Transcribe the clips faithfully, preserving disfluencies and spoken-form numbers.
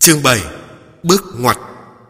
Chương bảy. Bước ngoặt.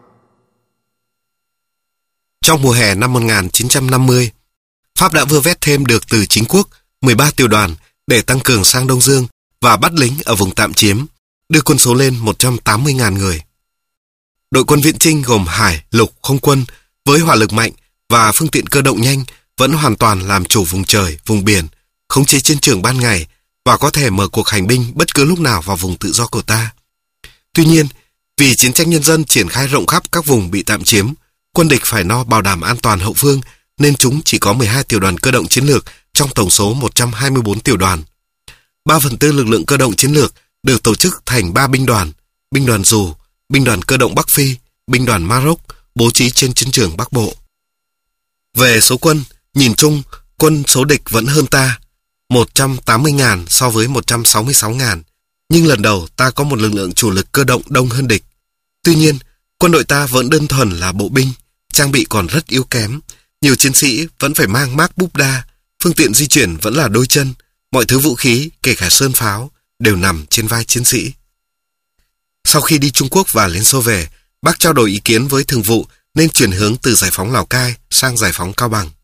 Trong mùa hè năm một nghìn chín trăm năm mươi, Pháp đã vơ vét thêm được từ chính quốc mười ba tiểu đoàn để tăng cường sang Đông Dương và bắt lính ở vùng tạm chiếm, đưa quân số lên một trăm tám mươi nghìn người. Đội quân viện chinh gồm hải, lục, không quân với hỏa lực mạnh và phương tiện cơ động nhanh vẫn hoàn toàn làm chủ vùng trời, vùng biển, khống chế chiến trường ban ngày và có thể mở cuộc hành binh bất cứ lúc nào vào vùng tự do của ta. Tuy nhiên, vì chiến tranh nhân dân triển khai rộng khắp các vùng bị tạm chiếm, quân địch phải lo bảo đảm an toàn hậu phương nên chúng chỉ có mười hai tiểu đoàn cơ động chiến lược trong tổng số một trăm hai mươi bốn tiểu đoàn. ba phần tư lực lượng cơ động chiến lược được tổ chức thành ba binh đoàn, binh đoàn dù, binh đoàn cơ động Bắc Phi, binh đoàn Maroc bố trí trên chiến trường Bắc Bộ. Về số quân, nhìn chung, quân số địch vẫn hơn ta, một trăm tám mươi nghìn so với một trăm sáu mươi sáu nghìn. Nhưng lần đầu ta có một lực lượng chủ lực cơ động đông hơn địch. Tuy nhiên, quân đội ta vẫn đơn thuần là bộ binh, trang bị còn rất yếu kém. Nhiều chiến sĩ vẫn phải mang mác búp đa, phương tiện di chuyển vẫn là đôi chân, mọi thứ vũ khí, kể cả sơn pháo, đều nằm trên vai chiến sĩ. Sau khi đi Trung Quốc và Liên Xô về, Bác trao đổi ý kiến với thường vụ nên chuyển hướng từ giải phóng Lào Cai sang giải phóng Cao Bằng.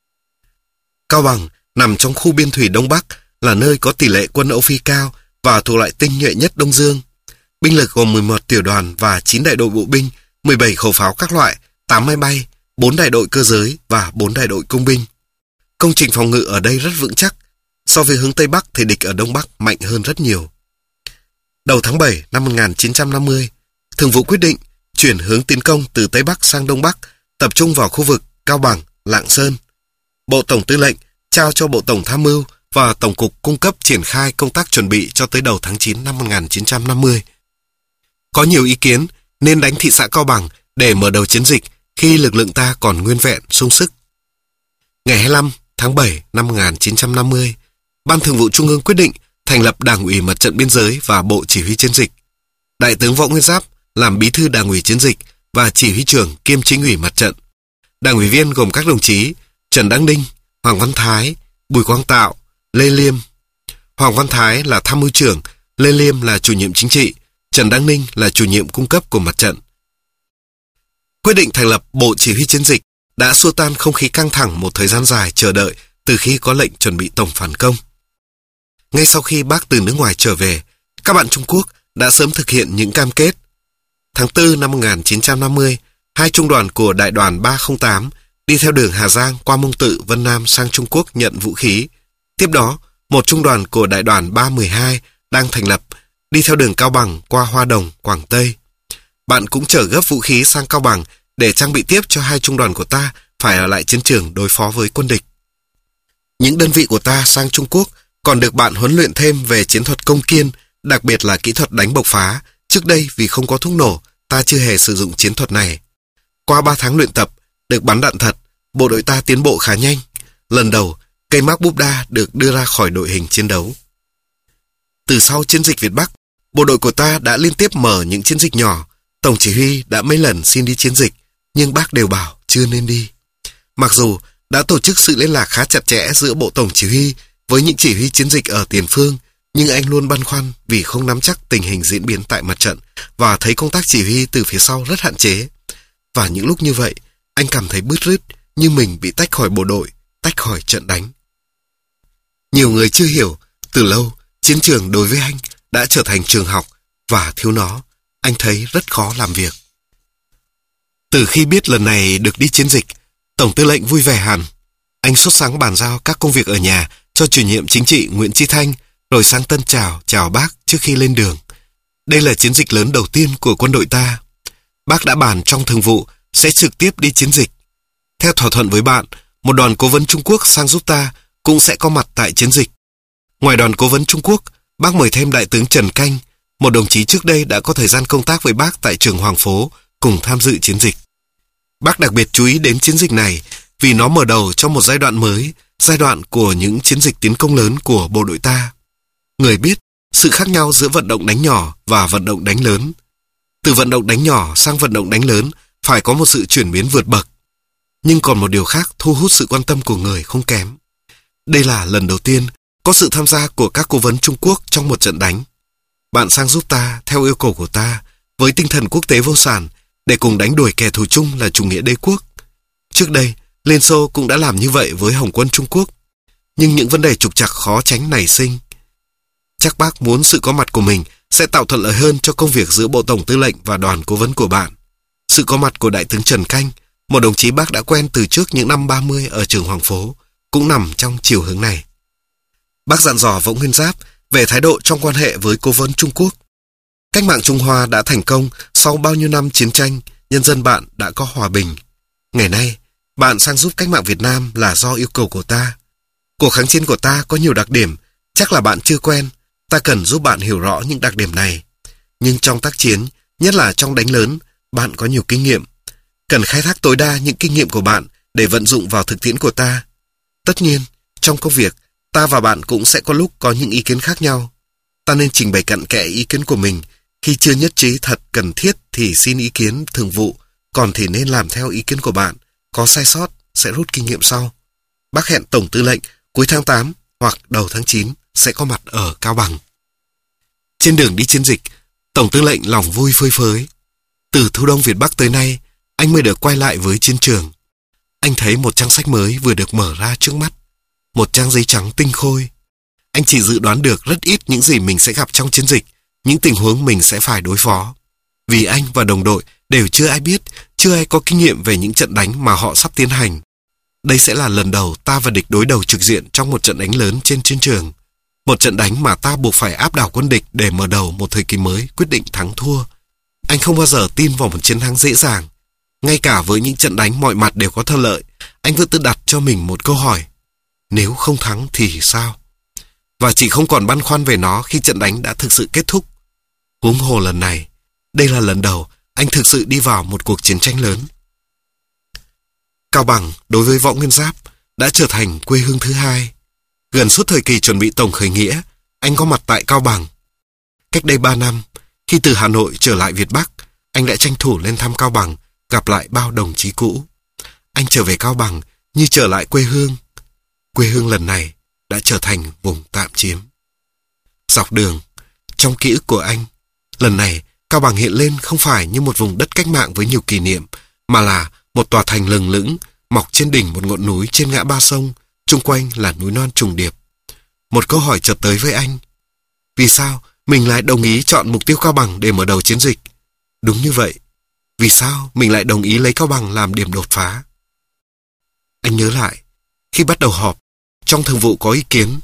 Cao Bằng nằm trong khu biên thủy Đông Bắc, là nơi có tỷ lệ quân Âu Phi cao và thuộc loại tinh nhuệ nhất Đông Dương. Binh lực gồm mười một tiểu đoàn và chín đại đội bộ binh, mười bảy khẩu pháo các loại, tám máy bay, bốn đại đội cơ giới và bốn đại đội công binh. Công trình phòng ngự ở đây rất vững chắc. So với hướng Tây Bắc thì địch ở Đông Bắc mạnh hơn rất nhiều. Đầu tháng bảy năm một nghìn chín trăm năm mươi, Thường vụ quyết định chuyển hướng tiến công từ Tây Bắc sang Đông Bắc, tập trung vào khu vực Cao Bằng, Lạng Sơn. Bộ Tổng Tư lệnh trao cho Bộ Tổng Tham mưu và Tổng cục cung cấp triển khai công tác chuẩn bị cho tới đầu tháng chín năm một nghìn chín trăm năm mươi. Có nhiều ý kiến nên đánh thị xã Cao Bằng để mở đầu chiến dịch khi lực lượng ta còn nguyên vẹn, sung sức. Ngày hai mươi lăm tháng bảy năm một nghìn chín trăm năm mươi, Ban Thường vụ Trung ương quyết định thành lập Đảng ủy Mặt trận Biên giới và Bộ Chỉ huy Chiến dịch. Đại tướng Võ Nguyên Giáp làm Bí thư Đảng ủy Chiến dịch và Chỉ huy trưởng kiêm Chính ủy Mặt trận. Đảng ủy viên gồm các đồng chí Trần Đăng Ninh, Hoàng Văn Thái, Bùi Quang Tạo, Lê Liêm. Hoàng Văn Thái là tham mưu trưởng, Lê Liêm là chủ nhiệm chính trị, Trần Đăng Ninh là chủ nhiệm cung cấp của mặt trận. Quyết định thành lập Bộ Chỉ huy Chiến dịch đã xua tan không khí căng thẳng một thời gian dài chờ đợi từ khi có lệnh chuẩn bị tổng phản công. Ngay sau khi Bác từ nước ngoài trở về, các bạn Trung Quốc đã sớm thực hiện những cam kết. Tháng tư năm một nghìn chín trăm năm mươi, hai trung đoàn của Đại đoàn ba không tám đi theo đường Hà Giang qua Mông Tự, Vân Nam sang Trung Quốc nhận vũ khí. Tiếp đó, một trung đoàn của Đại đoàn ba một hai đang thành lập, đi theo đường Cao Bằng qua Hoa Đồng, Quảng Tây. Bạn cũng chở gấp vũ khí sang Cao Bằng để trang bị tiếp cho hai trung đoàn của ta phải ở lại chiến trường đối phó với quân địch. Những đơn vị của ta sang Trung Quốc còn được bạn huấn luyện thêm về chiến thuật công kiên, đặc biệt là kỹ thuật đánh bộc phá. Trước đây vì không có thuốc nổ, ta chưa hề sử dụng chiến thuật này. Qua ba tháng luyện tập, được bắn đạn thật, bộ đội ta tiến bộ khá nhanh. Lần đầu, cây mác búp đa được đưa ra khỏi đội hình chiến đấu. Từ sau chiến dịch Việt Bắc, bộ đội của ta đã liên tiếp mở những chiến dịch nhỏ. Tổng chỉ huy đã mấy lần xin đi chiến dịch, nhưng Bác đều bảo chưa nên đi. Mặc dù đã tổ chức sự liên lạc khá chặt chẽ giữa Bộ Tổng chỉ huy với những chỉ huy chiến dịch ở tiền phương, nhưng anh luôn băn khoăn vì không nắm chắc tình hình diễn biến tại mặt trận và thấy công tác chỉ huy từ phía sau rất hạn chế. Và những lúc như vậy, anh cảm thấy bứt rứt như mình bị tách khỏi bộ đội, tách khỏi trận đánh. Nhiều người chưa hiểu, từ lâu, chiến trường đối với anh đã trở thành trường học và thiếu nó, anh thấy rất khó làm việc. Từ khi biết lần này được đi chiến dịch, Tổng Tư lệnh vui vẻ hẳn. Anh sốt sắng bàn giao các công việc ở nhà cho chủ nhiệm chính trị Nguyễn Chí Thanh, rồi sang Tân chào, chào Bác trước khi lên đường. Đây là chiến dịch lớn đầu tiên của quân đội ta. Bác đã bàn trong thường vụ sẽ trực tiếp đi chiến dịch. Theo thỏa thuận với bạn, một đoàn cố vấn Trung Quốc sang giúp ta cũng sẽ có mặt tại chiến dịch. Ngoài đoàn cố vấn Trung Quốc, Bác mời thêm Đại tướng Trần Canh, một đồng chí trước đây đã có thời gian công tác với Bác tại trường Hoàng Phố, cùng tham dự chiến dịch. Bác đặc biệt chú ý đến chiến dịch này vì nó mở đầu cho một giai đoạn mới, giai đoạn của những chiến dịch tiến công lớn của bộ đội ta. Người biết sự khác nhau giữa vận động đánh nhỏ và vận động đánh lớn. Từ vận động đánh nhỏ sang vận động đánh lớn phải có một sự chuyển biến vượt bậc. Nhưng còn một điều khác thu hút sự quan tâm của người không kém. Đây là lần đầu tiên có sự tham gia của các cố vấn Trung Quốc trong một trận đánh. Bạn sang giúp ta theo yêu cầu của ta với tinh thần quốc tế vô sản để cùng đánh đuổi kẻ thù chung là chủ nghĩa đế quốc. Trước đây, Liên Xô cũng đã làm như vậy với Hồng quân Trung Quốc. Nhưng những vấn đề trục trặc khó tránh nảy sinh. Chắc bác muốn sự có mặt của mình sẽ tạo thuận lợi hơn cho công việc giữa Bộ Tổng Tư lệnh và đoàn cố vấn của bạn. Sự có mặt của Đại tướng Trần Canh, một đồng chí bác đã quen từ trước những năm ba mươi ở trường Hoàng Phố, cũng nằm trong chiều hướng này. Bác dặn dò Võ Nguyên Giáp về thái độ trong quan hệ với cố vấn Trung Quốc. Cách mạng Trung Hoa đã thành công sau bao nhiêu năm chiến tranh, nhân dân bạn đã có hòa bình. Ngày nay, bạn sang giúp cách mạng Việt Nam là do yêu cầu của ta. Cuộc kháng chiến của ta có nhiều đặc điểm, chắc là bạn chưa quen, ta cần giúp bạn hiểu rõ những đặc điểm này. Nhưng trong tác chiến, nhất là trong đánh lớn, bạn có nhiều kinh nghiệm. Cần khai thác tối đa những kinh nghiệm của bạn để vận dụng vào thực tiễn của ta. Tất nhiên, trong công việc, ta và bạn cũng sẽ có lúc có những ý kiến khác nhau. Ta nên trình bày cặn kẽ ý kiến của mình. Khi chưa nhất trí thật cần thiết thì xin ý kiến thường vụ, còn thì nên làm theo ý kiến của bạn. Có sai sót, sẽ rút kinh nghiệm sau. Bác hẹn Tổng Tư lệnh cuối tháng tám hoặc đầu tháng chín sẽ có mặt ở Cao Bằng. Trên đường đi chiến dịch, Tổng Tư lệnh lòng vui phơi phới. Từ thu đông Việt Bắc tới nay, anh mới được quay lại với chiến trường. Anh thấy một trang sách mới vừa được mở ra trước mắt. Một trang giấy trắng tinh khôi. Anh chỉ dự đoán được rất ít những gì mình sẽ gặp trong chiến dịch, những tình huống mình sẽ phải đối phó. Vì anh và đồng đội đều chưa ai biết, chưa ai có kinh nghiệm về những trận đánh mà họ sắp tiến hành. Đây sẽ là lần đầu ta và địch đối đầu trực diện trong một trận đánh lớn trên chiến trường. Một trận đánh mà ta buộc phải áp đảo quân địch để mở đầu một thời kỳ mới quyết định thắng thua. Anh không bao giờ tin vào một chiến thắng dễ dàng. Ngay cả với những trận đánh mọi mặt đều có thuận lợi, anh vẫn tự đặt cho mình một câu hỏi. Nếu không thắng thì sao? Và chỉ không còn băn khoăn về nó khi trận đánh đã thực sự kết thúc. Huống hồ lần này, đây là lần đầu anh thực sự đi vào một cuộc chiến tranh lớn. Cao Bằng đối với Võ Nguyên Giáp đã trở thành quê hương thứ hai. Gần suốt thời kỳ chuẩn bị tổng khởi nghĩa, anh có mặt tại Cao Bằng. Cách đây ba năm, khi từ Hà Nội trở lại Việt Bắc, anh đã tranh thủ lên thăm Cao Bằng, gặp lại bao đồng chí cũ. Anh trở về Cao Bằng như trở lại quê hương. Quê hương lần này đã trở thành vùng tạm chiếm. Dọc đường, trong ký ức của anh, lần này Cao Bằng hiện lên không phải như một vùng đất cách mạng với nhiều kỷ niệm, mà là một tòa thành lừng lững, mọc trên đỉnh một ngọn núi trên ngã ba sông, chung quanh là núi non trùng điệp. Một câu hỏi chợt tới với anh. Vì sao mình lại đồng ý chọn mục tiêu Cao Bằng để mở đầu chiến dịch? Đúng như vậy. Vì sao mình lại đồng ý lấy Cao Bằng làm điểm đột phá? Anh nhớ lại, khi bắt đầu họp, trong thường vụ có ý kiến.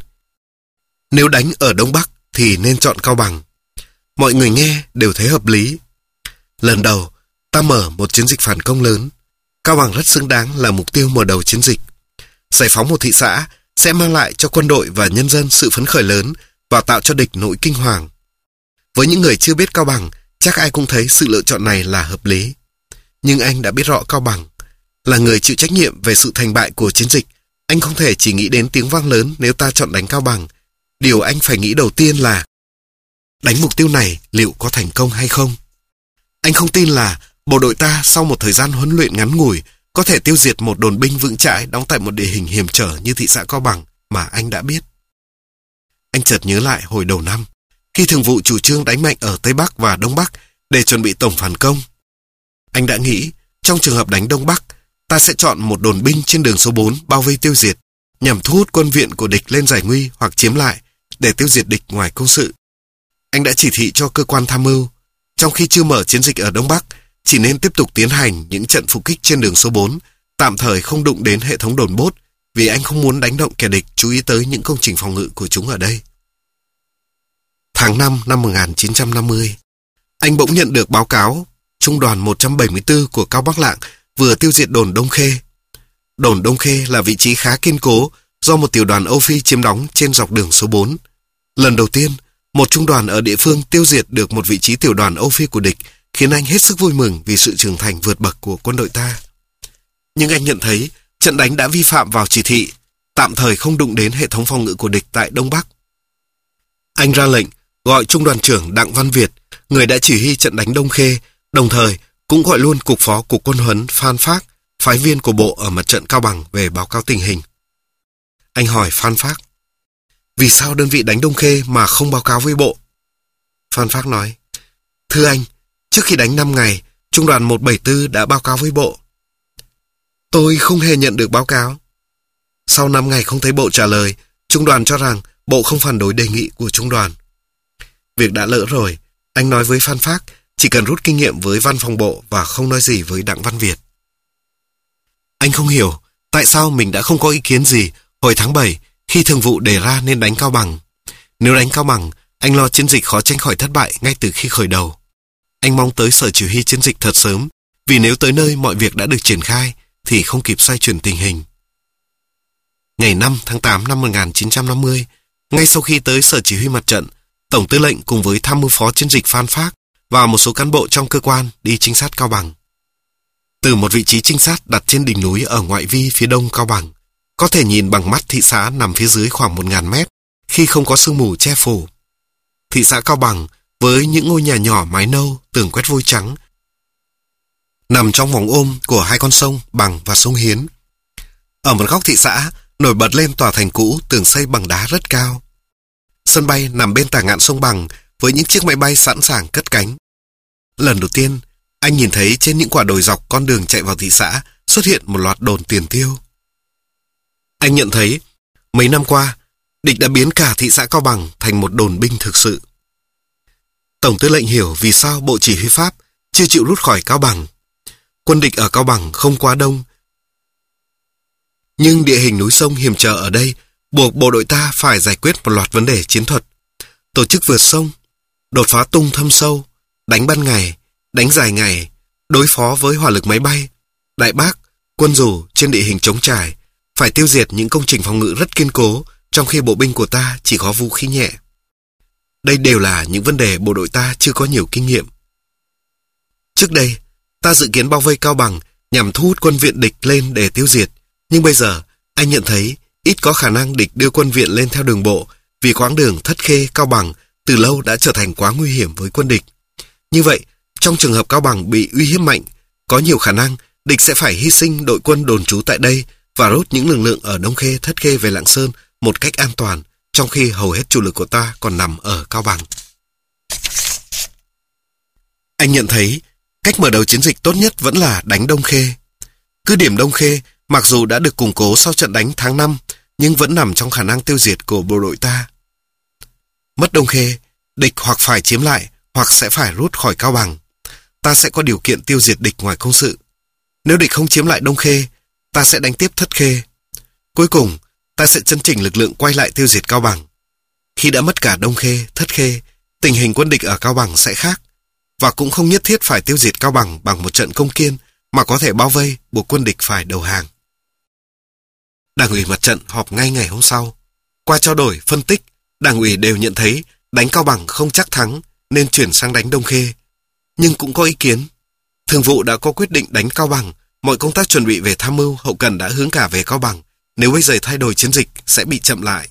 Nếu đánh ở Đông Bắc thì nên chọn Cao Bằng. Mọi người nghe đều thấy hợp lý. Lần đầu, ta mở một chiến dịch phản công lớn. Cao Bằng rất xứng đáng là mục tiêu mở đầu chiến dịch. Giải phóng một thị xã sẽ mang lại cho quân đội và nhân dân sự phấn khởi lớn và tạo cho địch nỗi kinh hoàng. Với những người chưa biết Cao Bằng, chắc ai cũng thấy sự lựa chọn này là hợp lý. Nhưng anh đã biết rõ Cao Bằng. Là người chịu trách nhiệm về sự thành bại của chiến dịch, anh không thể chỉ nghĩ đến tiếng vang lớn nếu ta chọn đánh Cao Bằng. Điều anh phải nghĩ đầu tiên là đánh mục tiêu này liệu có thành công hay không? Anh không tin là bộ đội ta sau một thời gian huấn luyện ngắn ngủi có thể tiêu diệt một đồn binh vững chãi đóng tại một địa hình hiểm trở như thị xã Cao Bằng mà anh đã biết. Anh chợt nhớ lại hồi đầu năm, khi thường vụ chủ trương đánh mạnh ở Tây Bắc và Đông Bắc để chuẩn bị tổng phản công. Anh đã nghĩ, trong trường hợp đánh Đông Bắc, ta sẽ chọn một đồn binh trên đường số bốn bao vây tiêu diệt, nhằm thu hút quân viện của địch lên giải nguy hoặc chiếm lại để tiêu diệt địch ngoài công sự. Anh đã chỉ thị cho cơ quan tham mưu, trong khi chưa mở chiến dịch ở Đông Bắc, chỉ nên tiếp tục tiến hành những trận phục kích trên đường số bốn, tạm thời không đụng đến hệ thống đồn bốt, vì anh không muốn đánh động kẻ địch chú ý tới những công trình phòng ngự của chúng ở đây. Tháng năm năm một nghìn chín trăm năm mươi, anh bỗng nhận được báo cáo Trung đoàn một trăm bảy mươi tư của Cao Bắc Lạng vừa tiêu diệt đồn Đông Khê. Đồn Đông Khê là vị trí khá kiên cố do một tiểu đoàn Âu Phi chiếm đóng trên dọc đường số bốn. Lần đầu tiên, một trung đoàn ở địa phương tiêu diệt được một vị trí tiểu đoàn Âu Phi của địch, khiến anh hết sức vui mừng vì sự trưởng thành vượt bậc của quân đội ta. Nhưng anh nhận thấy trận đánh đã vi phạm vào chỉ thị, tạm thời không đụng đến hệ thống phòng ngự của địch tại Đông Bắc. Anh ra lệnh gọi trung đoàn trưởng Đặng Văn Việt, người đã chỉ huy trận đánh Đông Khê, đồng thời cũng gọi luôn cục phó cục quân huấn Phan Phác, phái viên của bộ ở mặt trận Cao Bằng về báo cáo tình hình. Anh hỏi Phan Phác, vì sao đơn vị đánh Đông Khê mà không báo cáo với bộ? Phan Phác nói, thưa anh, Trước khi đánh năm ngày, Trung đoàn một bảy tư đã báo cáo với bộ. Tôi không hề nhận được báo cáo. Sau năm ngày không thấy bộ trả lời, Trung đoàn cho rằng bộ không phản đối đề nghị của Trung đoàn. Việc đã lỡ rồi, anh nói với Phan Phác chỉ cần rút kinh nghiệm với văn phòng bộ và không nói gì với Đặng Văn Việt. Anh không hiểu tại sao mình đã không có ý kiến gì hồi tháng bảy khi thường vụ đề ra nên đánh Cao Bằng. Nếu đánh Cao Bằng, anh lo chiến dịch khó tránh khỏi thất bại ngay từ khi khởi đầu. Anh mong tới sở chỉ huy chiến dịch thật sớm, vì nếu tới nơi mọi việc đã được triển khai thì không kịp xoay chuyển tình hình. Ngày năm tháng tám năm một nghìn chín trăm năm mươi, ngay sau khi tới sở chỉ huy mặt trận, Tổng tư lệnh cùng với tham mưu phó chiến dịch Phan Phác và một số cán bộ trong cơ quan đi trinh sát Cao Bằng. Từ một vị trí trinh sát đặt trên đỉnh núi ở ngoại vi phía đông Cao Bằng, có thể nhìn bằng mắt thị xã nằm phía dưới khoảng một nghìn mét khi không có sương mù che phủ. Thị xã Cao Bằng với những ngôi nhà nhỏ mái nâu, tường quét vôi trắng, nằm trong vòng ôm của hai con sông Bằng và sông Hiến. Ở một góc thị xã nổi bật lên tòa thành cũ tường xây bằng đá rất cao. Sân bay nằm bên tả ngạn sông Bằng với những chiếc máy bay sẵn sàng cất cánh. Lần đầu tiên, anh nhìn thấy trên những quả đồi dọc con đường chạy vào thị xã xuất hiện một loạt đồn tiền tiêu. Anh nhận thấy, mấy năm qua, địch đã biến cả thị xã Cao Bằng thành một đồn binh thực sự. Tổng tư lệnh hiểu vì sao Bộ Chỉ huy Pháp chưa chịu rút khỏi Cao Bằng. Quân địch ở Cao Bằng không quá đông, nhưng địa hình núi sông hiểm trở ở đây buộc bộ đội ta phải giải quyết một loạt vấn đề chiến thuật. Tổ chức vượt sông, đột phá tung thâm sâu, đánh ban ngày, đánh dài ngày, đối phó với hỏa lực máy bay, đại bác, quân dù trên địa hình trống trải, phải tiêu diệt những công trình phòng ngự rất kiên cố trong khi bộ binh của ta chỉ có vũ khí nhẹ. Đây đều là những vấn đề bộ đội ta chưa có nhiều kinh nghiệm. Trước đây, ta dự kiến bao vây Cao Bằng nhằm thu hút quân viện địch lên để tiêu diệt, nhưng bây giờ anh nhận thấy ít có khả năng địch đưa quân viện lên theo đường bộ vì quãng đường Thất Khê Cao Bằng từ lâu đã trở thành quá nguy hiểm với quân địch. Như vậy, trong trường hợp Cao Bằng bị uy hiếp mạnh, có nhiều khả năng địch sẽ phải hy sinh đội quân đồn trú tại đây và rút những lực lượng ở Đông Khê, Thất Khê về Lạng Sơn một cách an toàn, trong khi hầu hết chủ lực của ta còn nằm ở Cao Bằng. Anh nhận thấy cách mở đầu chiến dịch tốt nhất vẫn là đánh Đông Khê. Cứ điểm Đông Khê mặc dù đã được củng cố sau trận đánh tháng năm, nhưng vẫn nằm trong khả năng tiêu diệt của bộ đội ta. Mất Đông Khê, địch hoặc phải chiếm lại hoặc sẽ phải rút khỏi Cao Bằng. Ta sẽ có điều kiện tiêu diệt địch ngoài công sự. Nếu địch không chiếm lại Đông Khê, ta sẽ đánh tiếp Thất Khê. Cuối cùng, ta sẽ chấn chỉnh lực lượng quay lại tiêu diệt Cao Bằng. Khi đã mất cả Đông Khê, Thất Khê, tình hình quân địch ở Cao Bằng sẽ khác, và cũng không nhất thiết phải tiêu diệt Cao Bằng bằng một trận công kiên, mà có thể bao vây buộc quân địch phải đầu hàng. Đảng ủy mặt trận họp ngay ngày hôm sau. Qua trao đổi, phân tích, đảng ủy đều nhận thấy đánh Cao Bằng không chắc thắng nên chuyển sang đánh Đông Khê. Nhưng cũng có ý kiến. Thường vụ đã có quyết định đánh Cao Bằng, mọi công tác chuẩn bị về tham mưu, hậu cần đã hướng cả về Cao Bằng. Nếu bây giờ thay đổi chiến dịch sẽ bị chậm lại.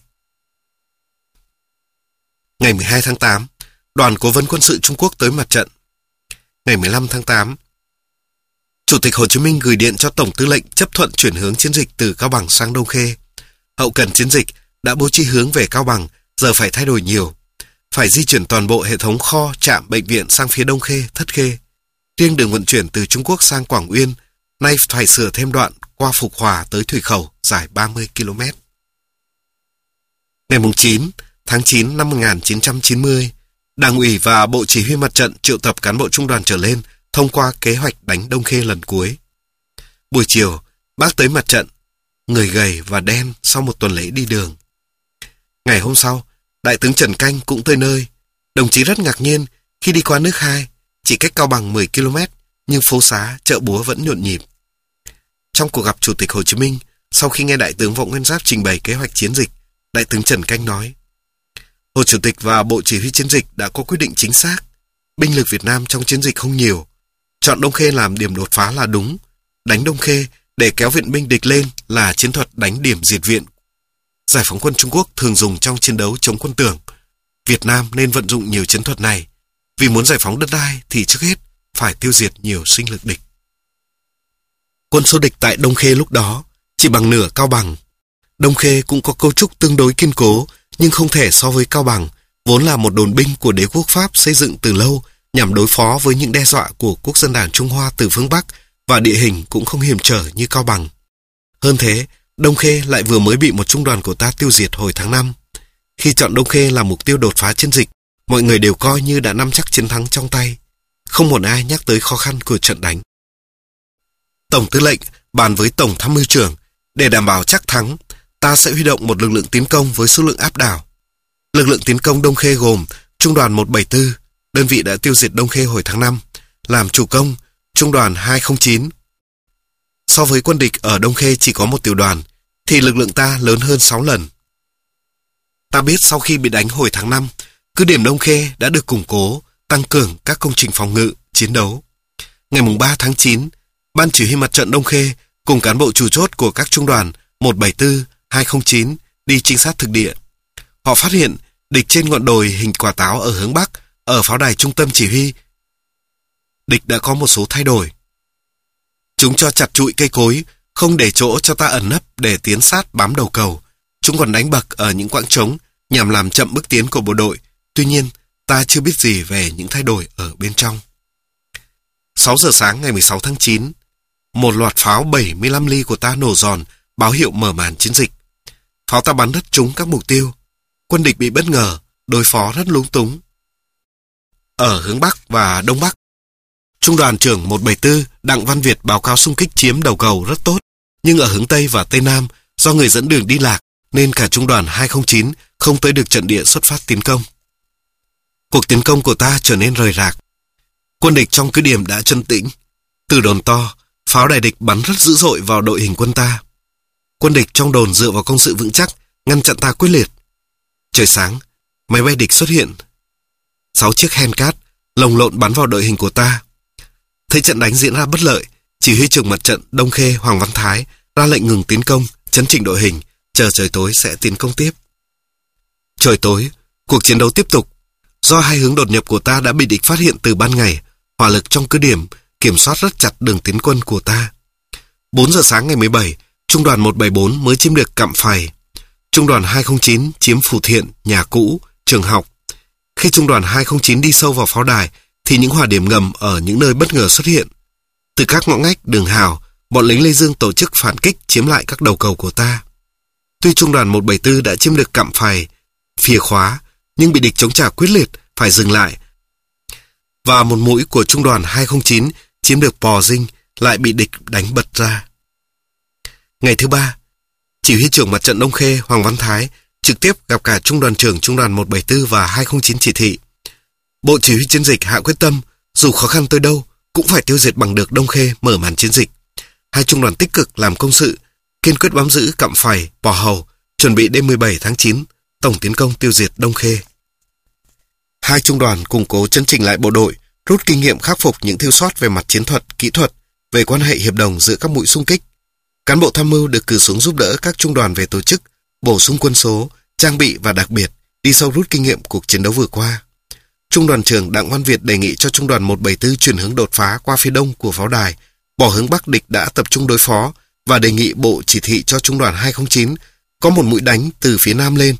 Ngày mười hai tháng tám, đoàn cố vấn quân sự Trung Quốc tới mặt trận. Ngày mười lăm tháng tám, Chủ tịch Hồ Chí Minh gửi điện cho Tổng tư lệnh chấp thuận chuyển hướng chiến dịch từ Cao Bằng sang Đông Khê. Hậu cần chiến dịch đã bố trí hướng về Cao Bằng, giờ phải thay đổi nhiều. Phải di chuyển toàn bộ hệ thống kho, trạm, bệnh viện sang phía Đông Khê, Thất Khê. Riêng đường vận chuyển từ Trung Quốc sang Quảng Uyên, nay phải sửa thêm đoạn qua Phục Hòa tới Thủy Khẩu, dài ba mươi ki lô mét. Ngày chín tháng chín năm một nghìn chín trăm chín mươi, Đảng ủy và Bộ Chỉ huy mặt trận triệu tập cán bộ trung đoàn trở lên thông qua kế hoạch đánh Đông Khê lần cuối. Buổi chiều, bác tới mặt trận, người gầy và đen sau một tuần lễ đi đường. Ngày hôm sau, Đại tướng Trần Canh cũng tới nơi. Đồng chí rất ngạc nhiên khi đi qua nước Hai, chỉ cách Cao Bằng mười ki lô mét, nhưng phố xá, chợ búa vẫn nhộn nhịp. Trong cuộc gặp Chủ tịch Hồ Chí Minh, sau khi nghe Đại tướng Võ Nguyên Giáp trình bày kế hoạch chiến dịch, Đại tướng Trần Canh nói: Hồ Chủ tịch và Bộ Chỉ huy chiến dịch đã có quyết định chính xác. Binh lực Việt Nam trong chiến dịch không nhiều. Chọn Đông Khê làm điểm đột phá là đúng. Đánh Đông Khê để kéo viện binh địch lên là chiến thuật đánh điểm diệt viện. Giải phóng quân Trung Quốc thường dùng trong chiến đấu chống quân Tưởng. Việt Nam nên vận dụng nhiều chiến thuật này. Vì muốn giải phóng đất đai thì trước hết phải tiêu diệt nhiều sinh lực địch. Quân số địch tại Đông Khê lúc đó chỉ bằng nửa Cao Bằng. Đông Khê cũng có cấu trúc tương đối kiên cố, nhưng không thể so với Cao Bằng, vốn là một đồn binh của đế quốc Pháp xây dựng từ lâu nhằm đối phó với những đe dọa của quốc dân đảng Trung Hoa từ phương Bắc và địa hình cũng không hiểm trở như Cao Bằng. Hơn thế, Đông Khê lại vừa mới bị một trung đoàn của ta tiêu diệt hồi tháng năm. Khi chọn Đông Khê làm mục tiêu đột phá chiến dịch, mọi người đều coi như đã nắm chắc chiến thắng trong tay. Không một ai nhắc tới khó khăn của trận đánh. Tổng tư lệnh bàn với Tổng tham mưu trưởng, để đảm bảo chắc thắng, ta sẽ huy động một lực lượng tiến công với số lượng áp đảo. Lực lượng tiến công Đông Khê gồm Trung đoàn một bảy tư, đơn vị đã tiêu diệt Đông Khê hồi tháng năm, làm chủ công Trung đoàn hai không chín. So với quân địch ở Đông Khê chỉ có một tiểu đoàn, thì lực lượng ta lớn hơn sáu lần. Ta biết sau khi bị đánh hồi tháng năm, cứ điểm Đông Khê đã được củng cố, tăng cường các công trình phòng ngự, chiến đấu. Ngày ba tháng chín, Ban Chỉ huy Mặt trận Đông Khê cùng cán bộ chủ chốt của các trung đoàn một bảy tư, hai không chín đi trinh sát thực địa. Họ phát hiện địch trên ngọn đồi hình quả táo ở hướng Bắc, ở pháo đài trung tâm chỉ huy. Địch đã có một số thay đổi. Chúng cho chặt trụi cây cối, không để chỗ cho ta ẩn nấp để tiến sát bám đầu cầu. Chúng còn đánh bậc ở những quãng trống nhằm làm chậm bước tiến của bộ đội. Tuy nhiên, ta chưa biết gì về những thay đổi ở bên trong. sáu giờ sáng ngày mười sáu tháng chín, một loạt pháo bảy mươi lăm ly của ta nổ giòn, báo hiệu mở màn chiến dịch. Pháo ta bắn rất trúng các mục tiêu. Quân địch bị bất ngờ, đối phó rất lúng túng. Ở hướng Bắc và Đông Bắc, Trung đoàn trưởng một bảy tư Đặng Văn Việt báo cáo xung kích chiếm đầu cầu rất tốt, nhưng ở hướng Tây và Tây Nam, do người dẫn đường đi lạc, nên cả trung đoàn hai không chín không tới được trận địa xuất phát tiến công. Cuộc tiến công của ta trở nên rời rạc. Quân địch trong cứ điểm đã trấn tĩnh. Từ đồn to, pháo đài địch bắn rất dữ dội vào đội hình quân ta. Quân địch trong đồn dựa vào công sự vững chắc, ngăn chặn ta quyết liệt. Trời sáng, máy bay địch xuất hiện. Sáu chiếc Hellcat lồng lộn bắn vào đội hình của ta. Thấy trận đánh diễn ra bất lợi, chỉ huy trưởng mặt trận Đông Khê Hoàng Văn Thái ra lệnh ngừng tiến công, chấn chỉnh đội hình, chờ trời tối sẽ tiến công tiếp. Trời tối, cuộc chiến đấu tiếp tục. Do hai hướng đột nhập của ta đã bị địch phát hiện từ ban ngày, hỏa lực trong cứ điểm kiểm soát rất chặt đường tiến quân của ta. bốn giờ sáng ngày mười bảy, Trung đoàn một bảy bốn mới chiếm được Cạm Phày. Trung đoàn hai không chín chiếm Phù Thiện, nhà cũ, trường học. Khi Trung đoàn hai không chín đi sâu vào pháo đài, thì những hỏa điểm ngầm ở những nơi bất ngờ xuất hiện. Từ các ngõ ngách, đường hào, bọn lính Lê Dương tổ chức phản kích chiếm lại các đầu cầu của ta. Tuy Trung đoàn một bảy tư đã chiếm được Cạm Phày, Phìa Khóa, nhưng bị địch chống trả quyết liệt, phải dừng lại. Và một mũi của Trung đoàn hai không chín chiếm được Pò Dinh lại bị địch đánh bật ra. Ngày thứ ba, chỉ huy trưởng mặt trận Đông Khê Hoàng Văn Thái trực tiếp gặp cả Trung đoàn trưởng Trung đoàn một bảy tư và hai không chín chỉ thị. Bộ chỉ huy chiến dịch hạ quyết tâm, dù khó khăn tới đâu, cũng phải tiêu diệt bằng được Đông Khê mở màn chiến dịch. Hai trung đoàn tích cực làm công sự, kiên quyết bám giữ Cạm Phày, Pò Hầu, chuẩn bị đêm mười bảy tháng chín, tổng tiến công tiêu diệt Đông Khê. Hai trung đoàn củng cố chấn chỉnh lại bộ đội, rút kinh nghiệm khắc phục những thiếu sót về mặt chiến thuật, kỹ thuật, về quan hệ hiệp đồng giữa các mũi xung kích. Cán bộ tham mưu được cử xuống giúp đỡ các trung đoàn về tổ chức, bổ sung quân số, trang bị và đặc biệt đi sâu rút kinh nghiệm cuộc chiến đấu vừa qua. Trung đoàn trưởng Đặng Văn Việt đề nghị cho trung đoàn một bảy tư chuyển hướng đột phá qua phía đông của pháo đài, bỏ hướng Bắc địch đã tập trung đối phó, và đề nghị bộ chỉ thị cho trung đoàn hai không chín có một mũi đánh từ phía nam lên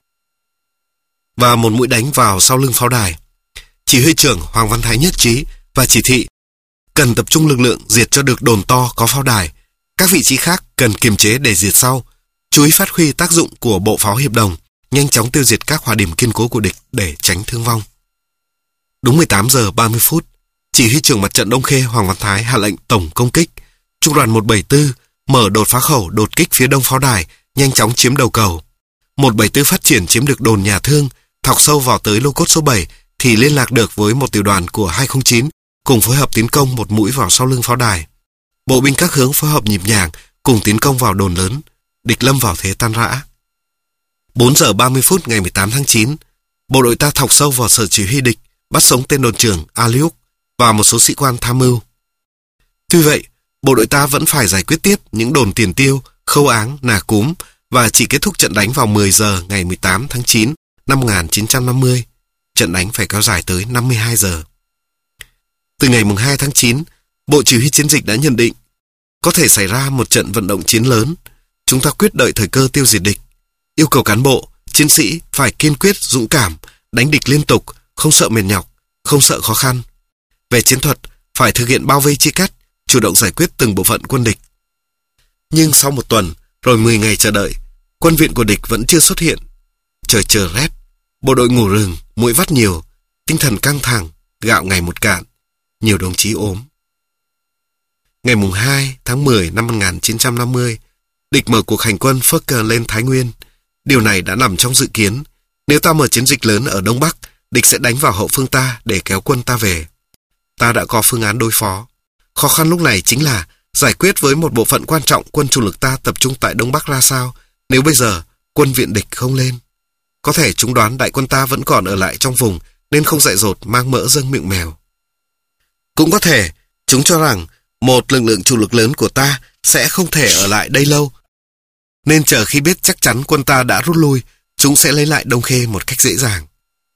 và một mũi đánh vào sau lưng pháo đài. Chỉ huy trưởng Hoàng Văn Thái nhất trí và chỉ thị cần tập trung lực lượng diệt cho được đồn to có pháo đài, các vị trí khác cần kiềm chế để diệt sau, chú ý phát huy tác dụng của bộ pháo hiệp đồng, nhanh chóng tiêu diệt các hỏa điểm kiên cố của địch để tránh thương vong. Đúng mười tám giờ ba mươi phút, chỉ huy trưởng mặt trận Đông Khê Hoàng Văn Thái hạ lệnh tổng công kích. Trung đoàn một bảy tư mở đột phá khẩu đột kích phía đông pháo đài, nhanh chóng chiếm đầu cầu. một bảy tư phát triển chiếm được đồn Nhà Thương, thọc sâu vào tới lô cốt số bảy thì liên lạc được với một tiểu đoàn của hai không chín, cùng phối hợp tiến công một mũi vào sau lưng pháo đài. Bộ binh các hướng phối hợp nhịp nhàng, cùng tiến công vào đồn lớn. Địch lâm vào thế tan rã. bốn giờ ba mươi phút ngày mười tám tháng chín, bộ đội ta thọc sâu vào sở chỉ huy địch, bắt sống tên đồn trưởng Aliuk và một số sĩ quan tham mưu. Tuy vậy, bộ đội ta vẫn phải giải quyết tiếp những đồn Tiền Tiêu, Khâu Áng, Nà Cúm và chỉ kết thúc trận đánh vào mười giờ ngày mười tám tháng chín năm một nghìn chín trăm năm mươi. Trận đánh phải kéo dài tới năm mươi hai giờ. Từ ngày mùng hai tháng chín, Bộ Chỉ huy Chiến dịch đã nhận định có thể xảy ra một trận vận động chiến lớn. Chúng ta quyết đợi thời cơ tiêu diệt địch, yêu cầu cán bộ, chiến sĩ phải kiên quyết, dũng cảm, đánh địch liên tục, không sợ mệt nhọc, không sợ khó khăn. về chiến thuật phải thực hiện bao vây chia cắt, chủ động giải quyết từng bộ phận quân địch. Nhưng sau một tuần, rồi mười ngày chờ đợi, quân viện của địch vẫn chưa xuất hiện. Trời chờ rét, bộ đội ngủ rừng, muỗi vắt nhiều, tinh thần căng thẳng, gạo ngày một cạn, nhiều đồng chí ốm. Ngày mùng hai tháng mười năm một nghìn chín trăm năm mươi, địch mở cuộc hành quân Fokker lên Thái Nguyên. Điều này đã nằm trong dự kiến. Nếu ta mở chiến dịch lớn ở Đông Bắc, địch sẽ đánh vào hậu phương ta để kéo quân ta về. Ta đã có phương án đối phó. Khó khăn lúc này chính là giải quyết với một bộ phận quan trọng quân chủ lực ta tập trung tại Đông Bắc ra sao nếu bây giờ quân viện địch không lên. Có thể chúng đoán đại quân ta vẫn còn ở lại trong vùng nên không dại dột mang mỡ dâng miệng mèo. Cũng có thể chúng cho rằng một lực lượng chủ lực lớn của ta sẽ không thể ở lại đây lâu, nên chờ khi biết chắc chắn quân ta đã rút lui, chúng sẽ lấy lại Đông Khê một cách dễ dàng.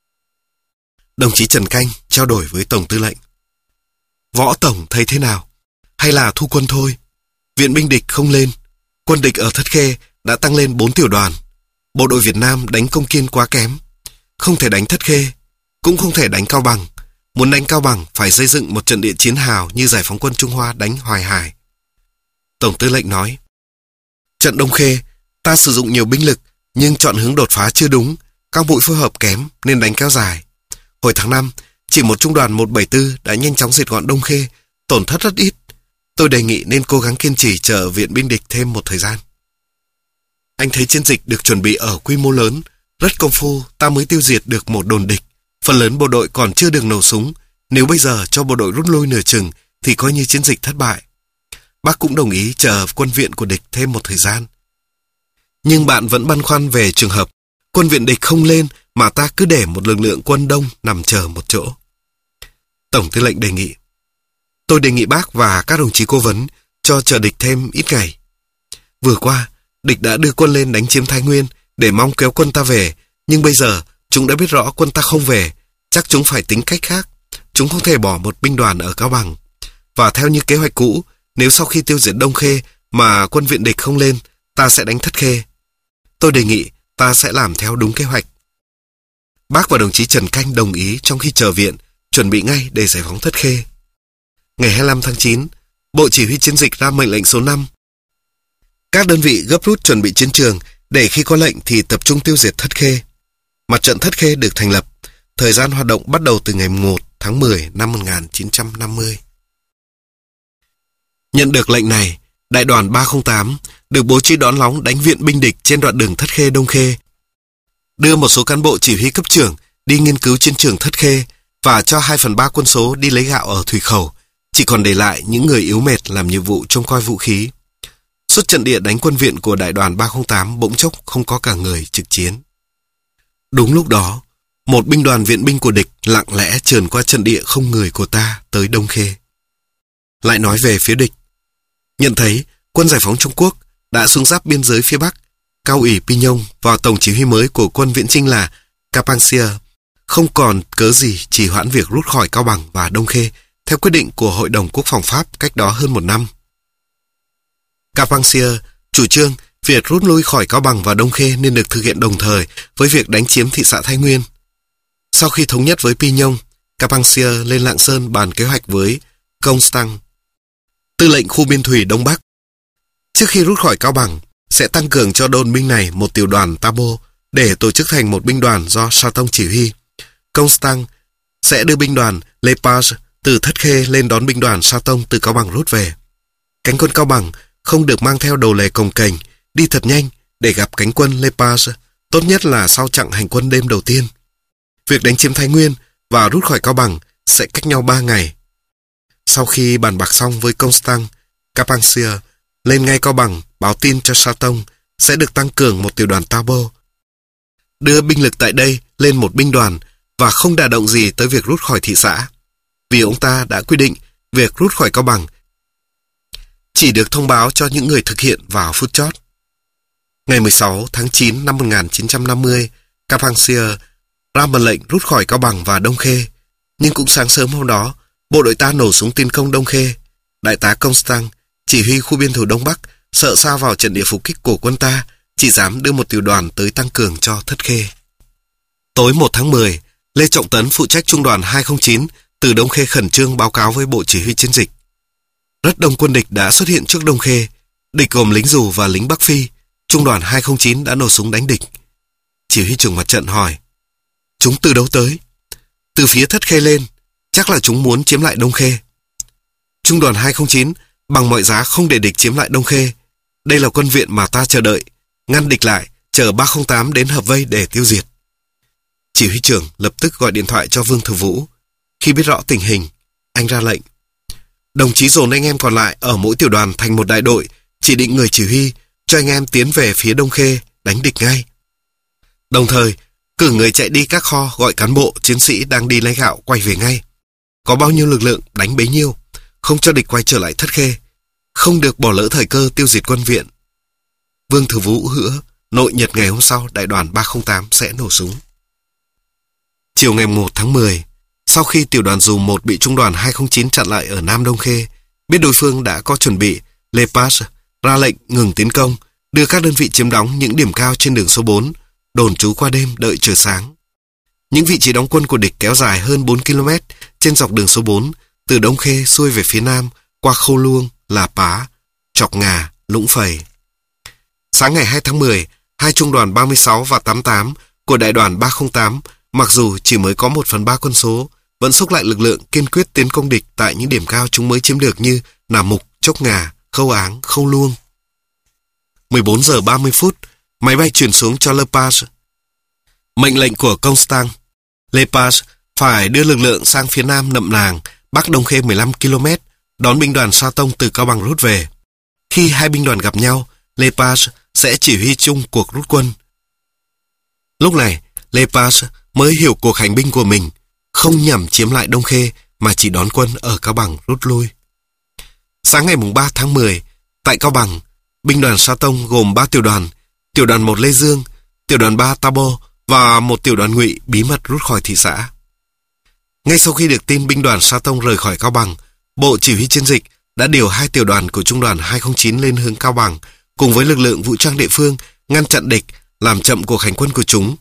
Đồng chí Trần Canh trao đổi với Tổng tư lệnh. Võ Tổng thấy thế nào? Hay là thu quân thôi? Viện binh địch không lên. Quân địch ở Thất Khê đã tăng lên bốn tiểu đoàn. Bộ đội Việt Nam đánh Công Kiên quá kém. Không thể đánh Thất Khê, cũng không thể đánh Cao Bằng. Muốn đánh Cao Bằng phải xây dựng một trận địa chiến hào như Giải phóng quân Trung Hoa đánh Hoài Hải. Tổng tư lệnh nói, trận Đông Khê, ta sử dụng nhiều binh lực, nhưng chọn hướng đột phá chưa đúng, các mũi phối hợp kém nên đánh kéo dài. Hồi tháng năm, chỉ một trung đoàn một bảy tư đã nhanh chóng diệt gọn Đông Khê, tổn thất rất ít. Tôi đề nghị nên cố gắng kiên trì chờ viện binh địch thêm một thời gian. Anh thấy chiến dịch được chuẩn bị ở quy mô lớn, rất công phu ta mới tiêu diệt được một đồn địch. Phần lớn bộ đội còn chưa được nổ súng. Nếu bây giờ cho bộ đội rút lui nửa chừng thì coi như chiến dịch thất bại. Bác cũng đồng ý chờ quân viện của địch thêm một thời gian. Nhưng bạn vẫn băn khoăn về trường hợp quân viện địch không lên mà ta cứ để một lực lượng quân đông nằm chờ một chỗ. Tổng tư lệnh đề nghị. Tôi đề nghị bác và các đồng chí cố vấn cho chờ địch thêm ít ngày. Vừa qua, địch đã đưa quân lên đánh chiếm Thái Nguyên để mong kéo quân ta về, nhưng bây giờ chúng đã biết rõ quân ta không về, chắc chúng phải tính cách khác. Chúng không thể bỏ một binh đoàn ở Cao Bằng. Và theo như kế hoạch cũ, nếu sau khi tiêu diệt Đông Khê mà quân viện địch không lên, ta sẽ đánh Thất Khê. Tôi đề nghị ta sẽ làm theo đúng kế hoạch. Bác và đồng chí Trần Canh đồng ý trong khi chờ viện, chuẩn bị ngay để giải phóng Thất Khê. Ngày hai mươi lăm tháng chín, Bộ Chỉ huy Chiến dịch ra mệnh lệnh số năm. Các đơn vị gấp rút chuẩn bị chiến trường để khi có lệnh thì tập trung tiêu diệt Thất Khê. Mặt trận Thất Khê được thành lập, thời gian hoạt động bắt đầu từ ngày một tháng mười năm một nghìn chín trăm năm mươi. Nhận được lệnh này, đại đoàn ba không tám được bố trí đón lóng đánh viện binh địch trên đoạn đường Thất Khê Đông Khê, đưa một số cán bộ chỉ huy cấp trưởng đi nghiên cứu chiến trường Thất Khê và cho hai phần ba quân số đi lấy gạo ở Thủy Khẩu, chỉ còn để lại những người yếu mệt làm nhiệm vụ trông coi vũ khí. Suốt trận địa đánh quân viện của đại đoàn ba không tám bỗng chốc không có cả người trực chiến. Đúng lúc đó, một binh đoàn viện binh của địch lặng lẽ trườn qua trận địa không người của ta tới Đông Khê. Lại nói về phía địch. Nhận thấy quân giải phóng Trung Quốc đã xuống giáp biên giới phía Bắc, Cao ủy Pignon và tổng chỉ huy mới của quân viễn chinh là Capangsia không còn cớ gì trì hoãn việc rút khỏi Cao Bằng và Đông Khê theo quyết định của Hội đồng Quốc phòng Pháp cách đó hơn một năm. Capangsia chủ trương việc rút lui khỏi Cao Bằng và Đông Khê nên được thực hiện đồng thời với việc đánh chiếm thị xã Thái Nguyên. Sau khi thống nhất với Pignon, Capangsia lên Lạng Sơn bàn kế hoạch với Constant, tư lệnh khu biên thủy Đông Bắc. Trước khi rút khỏi Cao Bằng, sẽ tăng cường cho đồn binh này một tiểu đoàn Tabo để tổ chức thành một binh đoàn do Sa Tông chỉ huy. Constant sẽ đưa binh đoàn Lepage từ Thất Khê lên đón binh đoàn Sa Tông từ Cao Bằng rút về. Cánh quân Cao Bằng không được mang theo đầu lề cồng kềnh, đi thật nhanh để gặp cánh quân Lepage, tốt nhất là sau chặng hành quân đêm đầu tiên. Việc đánh chiếm Thái Nguyên và rút khỏi Cao Bằng sẽ cách nhau ba ngày. Sau khi bàn bạc xong với Constant, Capangsia lên ngay Cao Bằng báo tin cho Sa Tông sẽ được tăng cường một tiểu đoàn Tabo, đưa binh lực tại đây lên một binh đoàn và không đả động gì tới việc rút khỏi thị xã, vì ông ta đã quy định việc rút khỏi Cao Bằng chỉ được thông báo cho những người thực hiện vào phút chót. Ngày mười sáu tháng chín năm một nghìn chín trăm năm mươi, Capangsia ra mệnh lệnh rút khỏi Cao Bằng và Đông Khê, nhưng cũng sáng sớm hôm đó, bộ đội ta nổ súng tiến công Đông Khê. Đại tá Constant, chỉ huy khu biên thủ Đông Bắc, sợ sao vào trận địa phục kích của quân ta, chỉ dám đưa một tiểu đoàn tới tăng cường cho Thất Khê. Tối một tháng mười, Lê Trọng Tấn phụ trách trung đoàn hai không chín từ Đông Khê khẩn trương báo cáo với bộ chỉ huy chiến dịch. Rất đông quân địch đã xuất hiện trước Đông Khê. Địch gồm lính dù và lính Bắc Phi. Trung đoàn hai không chín đã nổ súng đánh địch. Chỉ huy trưởng mặt trận hỏi: chúng từ đâu tới? Từ phía Thất Khê lên, chắc là chúng muốn chiếm lại Đông Khê. Trung đoàn hai không chín bằng mọi giá không để địch chiếm lại Đông Khê. Đây là quân viện mà ta chờ đợi, ngăn địch lại, chờ ba không tám đến hợp vây để tiêu diệt. Chỉ huy trưởng lập tức gọi điện thoại cho Vương Thừa Vũ. Khi biết rõ tình hình, anh ra lệnh: đồng chí dồn anh em còn lại ở mỗi tiểu đoàn thành một đại đội, chỉ định người chỉ huy cho anh em tiến về phía Đông Khê đánh địch ngay. Đồng thời cử người chạy đi các kho gọi cán bộ chiến sĩ đang đi lấy gạo quay về ngay. Có bao nhiêu lực lượng đánh bấy nhiêu, không cho địch quay trở lại Thất Khê, không được bỏ lỡ thời cơ tiêu diệt quân viện. Vương Thừa Vũ hứa nội nhật ngày hôm sau đại đoàn ba không tám sẽ nổ súng. Chiều ngày một tháng mười, sau khi tiểu đoàn dù một bị trung đoàn hai không chín chặn lại ở Nam Đông Khê, biết đối phương đã có chuẩn bị, Lepage ra lệnh ngừng tiến công, đưa các đơn vị chiếm đóng những điểm cao trên đường số bốn, đồn trú qua đêm đợi trời sáng. Những vị trí đóng quân của địch kéo dài hơn bốn ki lô mét trên dọc đường số bốn, từ Đông Khê xuôi về phía nam, qua Khâu Luông, Là Pá, Chọc Ngà, Lũng Phầy. Sáng ngày hai tháng mười, hai trung đoàn ba mươi sáu và tám mươi tám của đại đoàn ba không tám, mặc dù chỉ mới có một phần ba quân số, vẫn xúc lại lực lượng kiên quyết tiến công địch tại những điểm cao chúng mới chiếm được như Nà Mục, Chốc Ngà, Khâu Áng, Khâu Luông. mười bốn giờ ba mươi phút, máy bay chuyển xuống cho Lepage. Mệnh lệnh của Constant: Lepage phải đưa lực lượng sang phía nam Nậm Nàng, bắc Đông Khê mười lăm ki lô mét, đón binh đoàn Sa Tông từ Cao Bằng rút về. Khi hai binh đoàn gặp nhau, Lepage sẽ chỉ huy chung cuộc rút quân. Lúc này, Lepage mới hiểu cuộc hành binh của mình không nhằm chiếm lại Đông Khê mà chỉ đón quân ở Cao Bằng rút lui. Sáng ngày ba tháng mười, tại Cao Bằng, binh đoàn Sa Tông gồm ba tiểu đoàn, tiểu đoàn một Lê Dương, tiểu đoàn ba Tabo và một tiểu đoàn Ngụy bí mật rút khỏi thị xã. Ngay sau khi được tin binh đoàn Sa Tông rời khỏi Cao Bằng, Bộ Chỉ huy Chiến dịch đã điều hai tiểu đoàn của trung đoàn hai không chín lên hướng Cao Bằng cùng với lực lượng vũ trang địa phương ngăn chặn địch, làm chậm cuộc hành quân của chúng,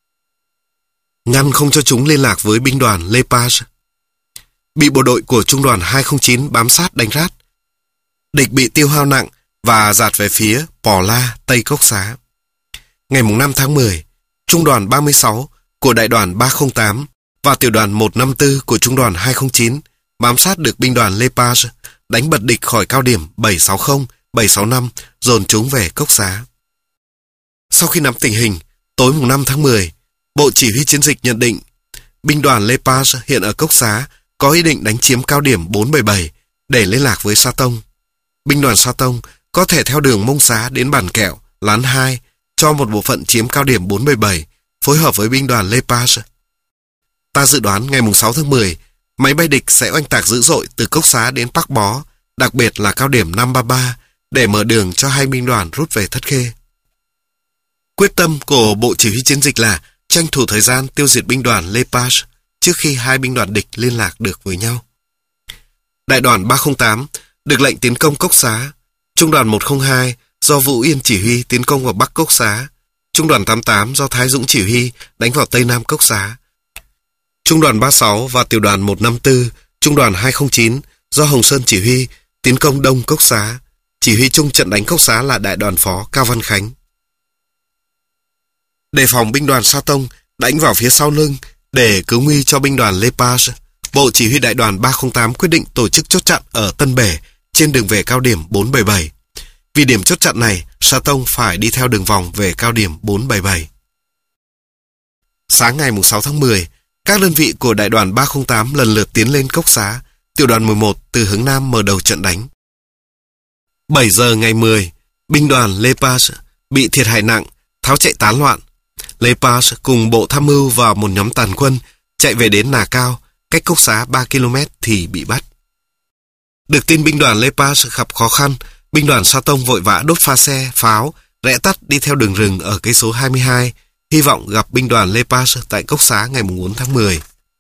ngăn không cho chúng liên lạc với binh đoàn Lepage. Bị bộ đội của trung đoàn hai không chín bám sát đánh rát, địch bị tiêu hao nặng và dạt về phía Pò La, Tây Cốc Xá. Ngày năm tháng mười, trung đoàn ba mươi sáu của đại đoàn ba không tám và tiểu đoàn một năm tư của trung đoàn hai không chín bám sát được binh đoàn Lepage, đánh bật địch khỏi cao điểm bảy sáu không, bảy sáu năm, dồn chúng về Cốc Xá. Sau khi nắm tình hình, tối năm tháng mười, Bộ Chỉ huy Chiến dịch nhận định binh đoàn Lepage hiện ở Cốc Xá có ý định đánh chiếm cao điểm bốn bảy bảy để liên lạc với Sa Tông. Binh đoàn Sa Tông có thể theo đường Mông Xá đến Bản Kẹo, Lán hai, cho một bộ phận chiếm cao điểm bốn bảy bảy, phối hợp với binh đoàn Lepage. Ta dự đoán ngày sáu tháng mười, máy bay địch sẽ oanh tạc dữ dội từ Cốc Xá đến Park Bó, đặc biệt là cao điểm năm ba ba, để mở đường cho hai binh đoàn rút về Thất Khê. Quyết tâm của Bộ Chỉ huy Chiến dịch là tranh thủ thời gian tiêu diệt binh đoàn Lepage trước khi hai binh đoàn địch liên lạc được với nhau. Đại đoàn ba không tám được lệnh tiến công Cốc Xá, trung đoàn một không hai do Vũ Yên chỉ huy tiến công vào Bắc Cốc Xá, trung đoàn tám mươi tám do Thái Dũng chỉ huy đánh vào Tây Nam Cốc Xá, trung đoàn ba mươi sáu và tiểu đoàn một năm tư, trung đoàn hai không chín do Hồng Sơn chỉ huy tiến công Đông Cốc Xá. Chỉ huy chung trận đánh Cốc Xá là đại đoàn phó Cao Văn Khánh. Đề phòng binh đoàn Sa Tông đánh vào phía sau lưng để cứu nguy cho binh đoàn Lepage, Bộ Chỉ huy đại đoàn ba không tám quyết định tổ chức chốt chặn ở Tân Bể trên đường về cao điểm bốn bảy bảy. Vì điểm chốt chặn này, Sa Tông phải đi theo đường vòng về cao điểm bốn bảy bảy. Sáng ngày sáu tháng mười, các đơn vị của đại đoàn ba không tám lần lượt tiến lên Cốc Xá, tiểu đoàn mười một từ hướng Nam mở đầu trận đánh. bảy giờ ngày mười, binh đoàn Lepage bị thiệt hại nặng, tháo chạy tán loạn. Lepage cùng bộ tham mưu và một nhóm tàn quân chạy về đến Nà Cao, cách Cốc Xá ba ki lô mét thì bị bắt. Được tin binh đoàn Lepage gặp khó khăn, binh đoàn Sa Tông vội vã đốt pha xe, pháo, rẽ tắt đi theo đường rừng ở cây số hai mươi hai, hy vọng gặp binh đoàn Lepage tại Cốc Xá ngày bốn tháng mười.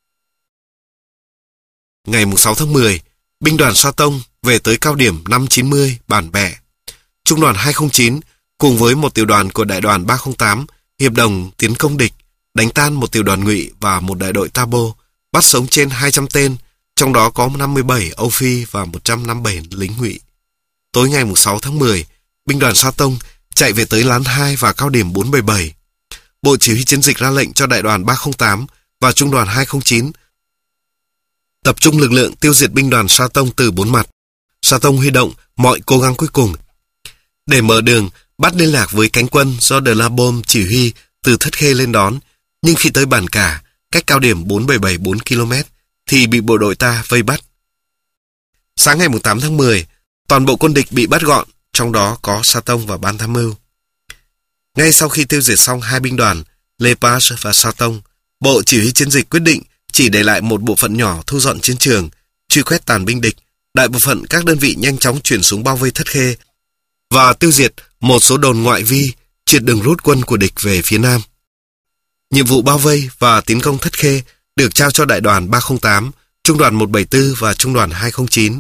Ngày sáu tháng mười, binh đoàn Sa Tông về tới cao điểm năm chín mươi Bản Bẹ. Trung đoàn hai không chín cùng với một tiểu đoàn của đại đoàn ba không tám hiệp đồng tiến công địch, đánh tan một tiểu đoàn Ngụy và một đại đội Tabo, bắt sống trên hai trăm tên, trong đó có năm mươi bảy Âu Phi và một trăm năm mươi bảy lính Ngụy. Tối ngày sáu tháng mười, binh đoàn Sa Tông chạy về tới Lán hai và cao điểm bốn bảy bảy. Bộ chỉ huy chiến dịch ra lệnh cho đại đoàn ba không tám và trung đoàn hai không chín tập trung lực lượng tiêu diệt binh đoàn Sa Tông từ bốn mặt. Sa Tông huy động mọi cố gắng cuối cùng để mở đường bắt liên lạc với cánh quân do De La Baume chỉ huy từ Thất Khê lên đón, nhưng khi tới Bản Cả, cách cao điểm bốn bảy bảy bốn ki lô mét, thì bị bộ đội ta vây bắt. Sáng ngày tám tháng mười, toàn bộ quân địch bị bắt gọn, trong đó có Sa Tông và ban tham mưu. Ngay sau khi tiêu diệt xong hai binh đoàn, Le Page và Sa Tông, bộ chỉ huy chiến dịch quyết định chỉ để lại một bộ phận nhỏ thu dọn chiến trường, truy quét tàn binh địch. Đại bộ phận các đơn vị nhanh chóng chuyển xuống bao vây Thất Khê và tiêu diệt một số đồn ngoại vi, triệt đường rút quân của địch về phía nam. Nhiệm vụ bao vây và tiến công Thất Khê được trao cho đại đoàn ba không tám, trung đoàn một bảy tư và trung đoàn hai không chín.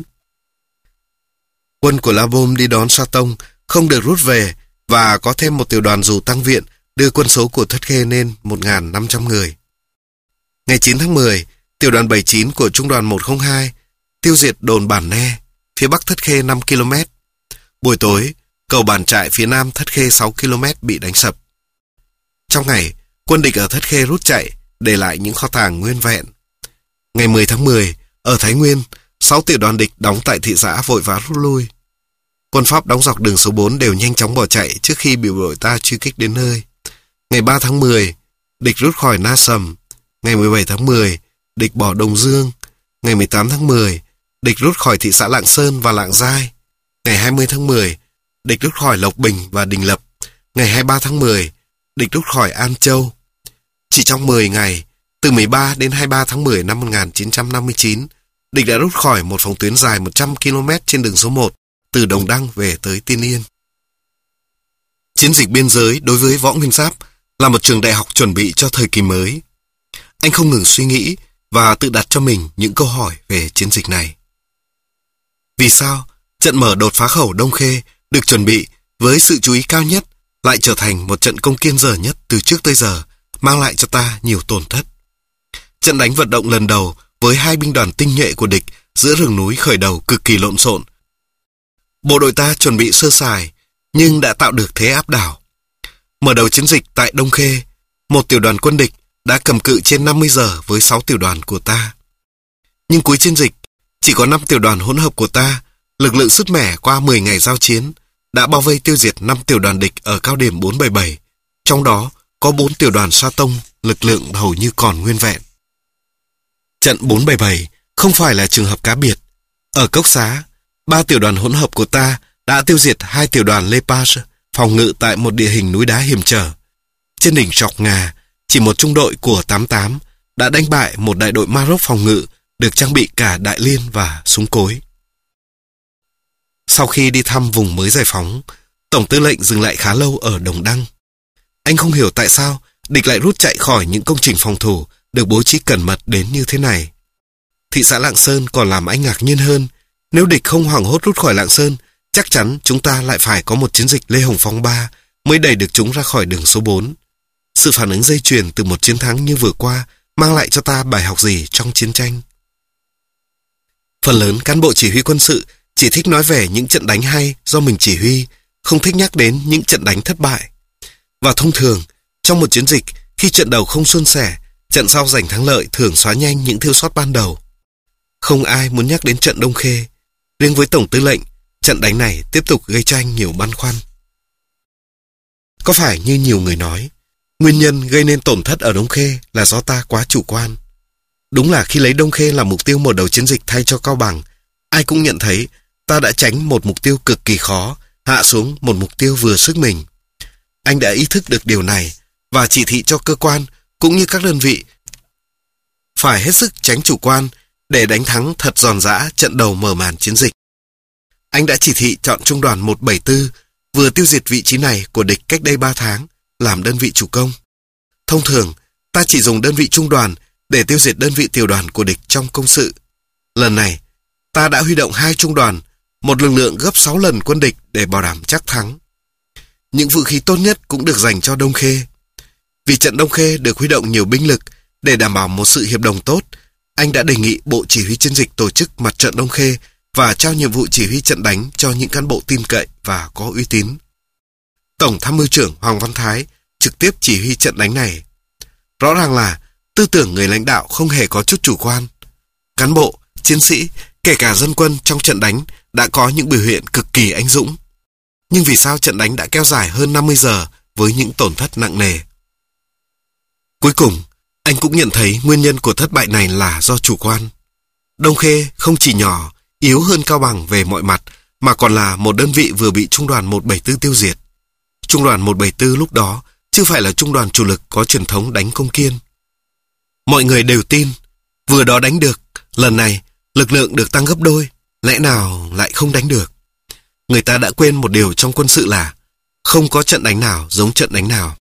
Quân của La Baume đi đón Sa Tông không được rút về và có thêm một tiểu đoàn dù tăng viện đưa quân số của Thất Khê lên một nghìn năm trăm người. Ngày chín tháng mười, tiểu đoàn bảy chín của trung đoàn một không hai tiêu diệt đồn Bản Ne, phía bắc Thất Khê năm ki lô mét. Buổi tối, cầu Bản Trại phía nam Thất Khê sáu ki lô mét bị đánh sập. Trong ngày, quân địch ở Thất Khê rút chạy, để lại những kho tàng nguyên vẹn. Ngày mười tháng mười, ở Thái Nguyên, sáu tiểu đoàn địch đóng tại thị xã vội vã rút lui. Quân Pháp đóng dọc đường số bốn đều nhanh chóng bỏ chạy trước khi bị đội ta truy kích đến nơi. Ngày ba tháng mười, địch rút khỏi Na Sầm. Ngày mười bảy tháng mười, địch bỏ Đồng Dương. Ngày mười tám tháng mười, địch rút khỏi thị xã Lạng Sơn và Lạng Giai. Ngày hai mươi tháng mười, địch rút khỏi Lộc Bình và Đình Lập. Ngày hai mươi ba tháng mười, địch rút khỏi An Châu. Chỉ trong mười ngày, từ mười ba đến hai mươi ba tháng mười năm một nghìn chín trăm năm mươi chín, địch đã rút khỏi một phòng tuyến dài một trăm ki lô mét trên đường số một, từ Đồng Đăng về tới Tiên Yên. Chiến dịch biên giới đối với Võ Nguyên Giáp là một trường đại học chuẩn bị cho thời kỳ mới. Anh không ngừng suy nghĩ và tự đặt cho mình những câu hỏi về chiến dịch này. Vì sao trận mở đột phá khẩu Đông Khê được chuẩn bị với sự chú ý cao nhất lại trở thành một trận công kiên dở nhất từ trước tới giờ, mang lại cho ta nhiều tổn thất? Trận đánh vận động lần đầu với hai binh đoàn tinh nhuệ của địch giữa rừng núi khởi đầu cực kỳ lộn xộn. Bộ đội ta chuẩn bị sơ sài nhưng đã tạo được thế áp đảo. Mở đầu chiến dịch tại Đông Khê, một tiểu đoàn quân địch đã cầm cự trên năm mươi giờ với sáu tiểu đoàn của ta. Nhưng cuối chiến dịch, chỉ có năm tiểu đoàn hỗn hợp của ta, lực lượng sứt mẻ qua mười ngày giao chiến, đã bao vây tiêu diệt năm tiểu đoàn địch ở cao điểm bốn bảy bảy, trong đó có bốn tiểu đoàn Sa Tông, lực lượng hầu như còn nguyên vẹn. Trận bốn bảy bảy không phải là trường hợp cá biệt. Ở Cốc Xá, ba tiểu đoàn hỗn hợp của ta đã tiêu diệt hai tiểu đoàn Le Page phòng ngự tại một địa hình núi đá hiểm trở. Trên đỉnh Sọc Ngà, chỉ một trung đội của tám tám đã đánh bại một đại đội Maroc phòng ngự được trang bị cả đại liên và súng cối. Sau khi đi thăm vùng mới giải phóng, Tổng tư lệnh dừng lại khá lâu ở Đồng Đăng. Anh không hiểu tại sao địch lại rút chạy khỏi những công trình phòng thủ được bố trí cẩn mật đến như thế này. Thị xã Lạng Sơn còn làm anh ngạc nhiên hơn. Nếu địch không hoảng hốt rút khỏi Lạng Sơn, chắc chắn chúng ta lại phải có một chiến dịch Lê Hồng Phong ba mới đẩy được chúng ra khỏi đường số bốn. Sự phản ứng dây chuyền từ một chiến thắng như vừa qua mang lại cho ta bài học gì trong chiến tranh? Phần lớn cán bộ chỉ huy quân sự chỉ thích nói về những trận đánh hay do mình chỉ huy, không thích nhắc đến những trận đánh thất bại. Và thông thường, trong một chiến dịch, khi trận đầu không suôn sẻ, trận sau giành thắng lợi thường xóa nhanh những thiếu sót ban đầu. Không ai muốn nhắc đến trận Đông Khê. Riêng với Tổng tư lệnh, trận đánh này tiếp tục gây cho anh nhiều băn khoăn. Có phải như nhiều người nói, nguyên nhân gây nên tổn thất ở Đông Khê là do ta quá chủ quan? Đúng là khi lấy Đông Khê làm mục tiêu mở đầu chiến dịch thay cho Cao Bằng, ai cũng nhận thấy ta đã tránh một mục tiêu cực kỳ khó, hạ xuống một mục tiêu vừa sức mình. Anh đã ý thức được điều này và chỉ thị cho cơ quan cũng như các đơn vị phải hết sức tránh chủ quan để đánh thắng thật giòn giã trận đầu mở màn chiến dịch. Anh đã chỉ thị chọn trung đoàn một bảy tư vừa tiêu diệt vị trí này của địch cách đây ba tháng làm đơn vị chủ công. Thông thường, ta chỉ dùng đơn vị trung đoàn để tiêu diệt đơn vị tiểu đoàn của địch trong công sự. Lần này, ta đã huy động hai trung đoàn, một lực lượng gấp sáu lần quân địch để bảo đảm chắc thắng. Những vũ khí tốt nhất cũng được dành cho Đông Khê. Vì trận Đông Khê được huy động nhiều binh lực để đảm bảo một sự hiệp đồng tốt, anh đã đề nghị Bộ Chỉ huy Chiến dịch tổ chức mặt trận Đông Khê và trao nhiệm vụ chỉ huy trận đánh cho những cán bộ tin cậy và có uy tín. Tổng tham mưu trưởng Hoàng Văn Thái trực tiếp chỉ huy trận đánh này. Rõ ràng là tư tưởng người lãnh đạo không hề có chút chủ quan. Cán bộ, chiến sĩ, kể cả dân quân trong trận đánh đã có những biểu hiện cực kỳ anh dũng. Nhưng vì sao trận đánh đã kéo dài hơn năm mươi giờ với những tổn thất nặng nề? Cuối cùng, anh cũng nhận thấy nguyên nhân của thất bại này là do chủ quan. Đông Khê không chỉ nhỏ, yếu hơn Cao Bằng về mọi mặt, mà còn là một đơn vị vừa bị Trung đoàn một bảy tư tiêu diệt. Trung đoàn một bảy tư lúc đó chưa phải là trung đoàn chủ lực có truyền thống đánh công kiên. Mọi người đều tin, vừa đó đánh được, lần này lực lượng được tăng gấp đôi, lẽ nào lại không đánh được? Người ta đã quên một điều trong quân sự là không có trận đánh nào giống trận đánh nào.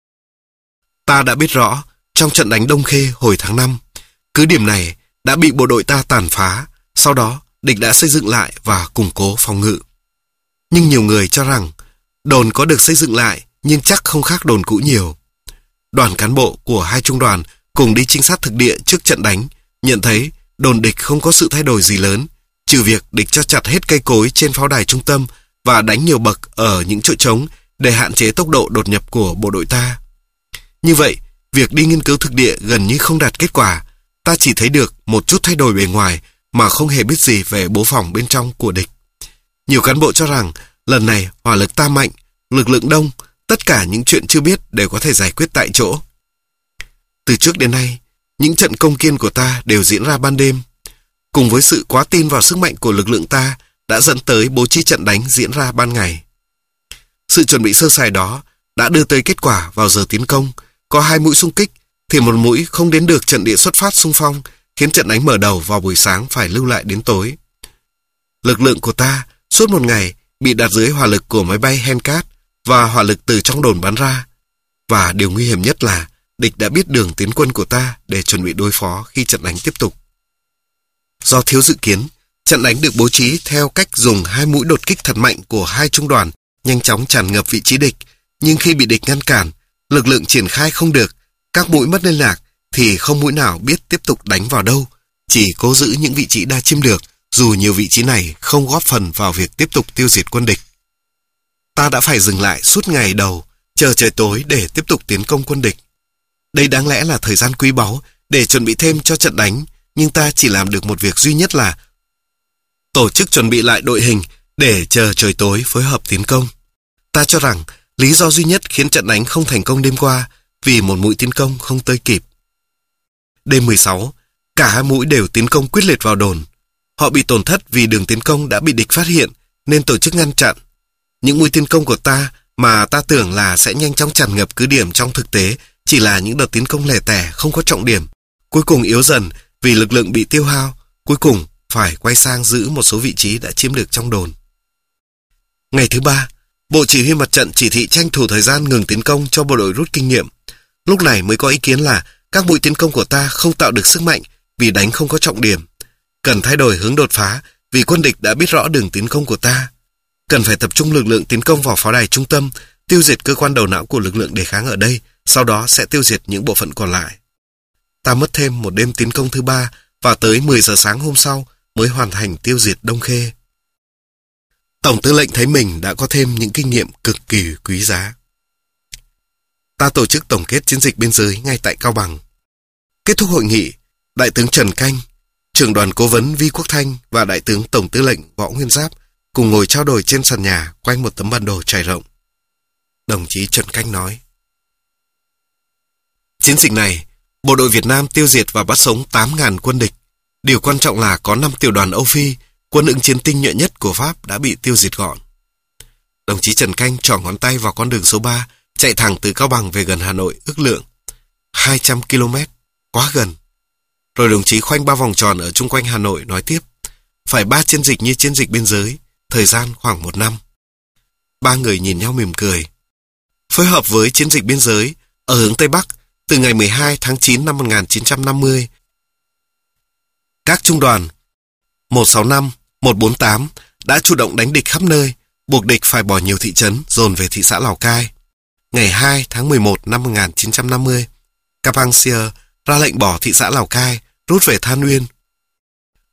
Ta đã biết rõ, trong trận đánh Đông Khê hồi tháng năm, cứ điểm này đã bị bộ đội ta tàn phá, sau đó địch đã xây dựng lại và củng cố phòng ngự. Nhưng nhiều người cho rằng đồn có được xây dựng lại nhưng chắc không khác đồn cũ nhiều. Đoàn cán bộ của hai trung đoàn cùng đi trinh sát thực địa trước trận đánh, nhận thấy đồn địch không có sự thay đổi gì lớn, trừ việc địch cho chặt hết cây cối trên pháo đài trung tâm và đánh nhiều bậc ở những chỗ trống để hạn chế tốc độ đột nhập của bộ đội ta. Như vậy, việc đi nghiên cứu thực địa gần như không đạt kết quả, ta chỉ thấy được một chút thay đổi bề ngoài mà không hề biết gì về bố phòng bên trong của địch. Nhiều cán bộ cho rằng lần này hỏa lực ta mạnh, lực lượng đông, tất cả những chuyện chưa biết đều có thể giải quyết tại chỗ. Từ trước đến nay, những trận công kiên của ta đều diễn ra ban đêm. Cùng với sự quá tin vào sức mạnh của lực lượng ta đã dẫn tới bố trí trận đánh diễn ra ban ngày. Sự chuẩn bị sơ sài đó đã đưa tới kết quả vào giờ tiến công. Có hai mũi xung kích thì một mũi không đến được trận địa xuất phát xung phong, khiến trận đánh mở đầu vào buổi sáng phải lưu lại đến tối. Lực lượng của ta suốt một ngày bị đặt dưới hỏa lực của máy bay Hencat và hỏa lực từ trong đồn bắn ra. Và điều nguy hiểm nhất là địch đã biết đường tiến quân của ta để chuẩn bị đối phó khi trận đánh tiếp tục. Do thiếu dự kiến, trận đánh được bố trí theo cách dùng hai mũi đột kích thật mạnh của hai trung đoàn nhanh chóng tràn ngập vị trí địch, nhưng khi bị địch ngăn cản, lực lượng triển khai không được, các mũi mất liên lạc thì không mũi nào biết tiếp tục đánh vào đâu, chỉ cố giữ những vị trí đã chiếm được, dù nhiều vị trí này không góp phần vào việc tiếp tục tiêu diệt quân địch. Ta đã phải dừng lại suốt ngày đầu, chờ trời tối để tiếp tục tiến công quân địch. Đây đáng lẽ là thời gian quý báu để chuẩn bị thêm cho trận đánh, nhưng ta chỉ làm được một việc duy nhất là tổ chức chuẩn bị lại đội hình để chờ trời tối phối hợp tiến công. Ta cho rằng lý do duy nhất khiến trận đánh không thành công đêm qua vì một mũi tiến công không tới kịp. Đêm mười sáu, cả hai mũi đều tiến công quyết liệt vào đồn. Họ bị tổn thất vì đường tiến công đã bị địch phát hiện nên tổ chức ngăn chặn. Những mũi tiến công của ta mà ta tưởng là sẽ nhanh chóng tràn ngập cứ điểm trong thực tế chỉ là những đợt tiến công lẻ tẻ không có trọng điểm. Cuối cùng yếu dần vì lực lượng bị tiêu hao, cuối cùng phải quay sang giữ một số vị trí đã chiếm được trong đồn. Ngày thứ ba, Bộ Chỉ huy Mặt trận chỉ thị tranh thủ thời gian ngừng tiến công cho bộ đội rút kinh nghiệm. Lúc này mới có ý kiến là các mũi tiến công của ta không tạo được sức mạnh vì đánh không có trọng điểm. Cần thay đổi hướng đột phá vì quân địch đã biết rõ đường tiến công của ta. Cần phải tập trung lực lượng tiến công vào pháo đài trung tâm, tiêu diệt cơ quan đầu não của lực lượng đề kháng ở đây, sau đó sẽ tiêu diệt những bộ phận còn lại. Ta mất thêm một đêm tiến công thứ ba và tới mười giờ sáng hôm sau mới hoàn thành tiêu diệt Đông Khê. Tổng tư lệnh thấy mình đã có thêm những kinh nghiệm cực kỳ quý giá. Ta tổ chức tổng kết chiến dịch biên giới ngay tại Cao Bằng. Kết thúc hội nghị, Đại tướng Trần Canh, trưởng đoàn cố vấn Vi Quốc Thanh và Đại tướng Tổng tư lệnh Võ Nguyên Giáp cùng ngồi trao đổi trên sàn nhà quanh một tấm bản đồ trải rộng. Đồng chí Trần Canh nói: Chiến dịch này, bộ đội Việt Nam tiêu diệt và bắt sống tám nghìn quân địch. Điều quan trọng là có năm tiểu đoàn Âu Phi, quân ứng chiến tinh nhuệ nhất của Pháp đã bị tiêu diệt gọn. Đồng chí Trần Canh trỏ ngón tay vào con đường số ba, chạy thẳng từ Cao Bằng về gần Hà Nội, ước lượng hai trăm ki lô mét, quá gần. Rồi đồng chí khoanh ba vòng tròn ở chung quanh Hà Nội nói tiếp: phải ba chiến dịch như chiến dịch biên giới, thời gian khoảng một năm. Ba người nhìn nhau mỉm cười. Phối hợp với chiến dịch biên giới ở hướng Tây Bắc từ ngày mười hai tháng chín năm một nghìn chín trăm năm mươi, các trung đoàn một sáu năm, một bốn tám đã chủ động đánh địch khắp nơi, buộc địch phải bỏ nhiều thị trấn dồn về thị xã Lào Cai. Ngày hai tháng mười một năm một nghìn chín trăm năm mươi, Capang Sier ra lệnh bỏ thị xã Lào Cai, rút về Than Uyên,